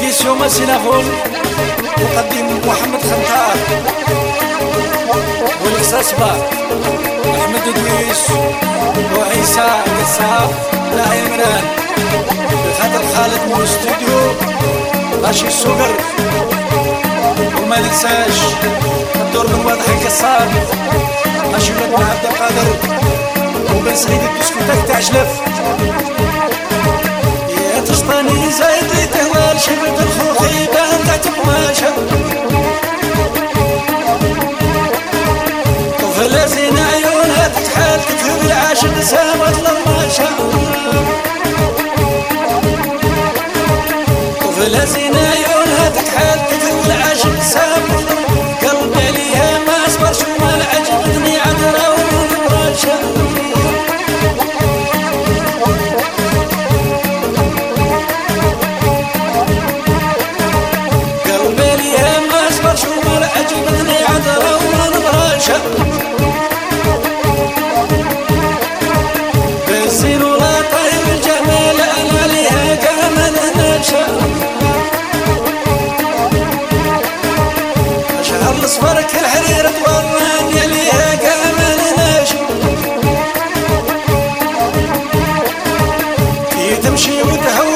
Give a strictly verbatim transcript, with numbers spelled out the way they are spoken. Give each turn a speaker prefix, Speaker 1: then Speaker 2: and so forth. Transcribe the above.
Speaker 1: إيميسيون ماسينافون مقدم محمد خنطار والإحساس بار أحمد دويس وعيسى قصاف لا عمران بخاطر خالد مو استوديو ماشي السوبر وما ننساش الدور من واضح القصار ماشي ولاد بن عبد القادر وبن سعيد الدسكوتاك تاع شلف يا تشطاني زايد لي تهوال شبت الخوخي بان تحت قماشة طفلة زين عيونها تتحال تكتب العاشق سامت للماشة طفلة زين عيونها تتحال تكتب العاشق سامت قلبي عليها ما اصبرش وما العجبتني عذرا ومراشة قلبي عليها ما اصبرش وما العجبتني عذرا ومراشة بالزين ولا طيب الجمال انا عليها كامل نشا اشعر الاصفر كالحرير توراني عليها كامل نشا كي تمشي وتهوى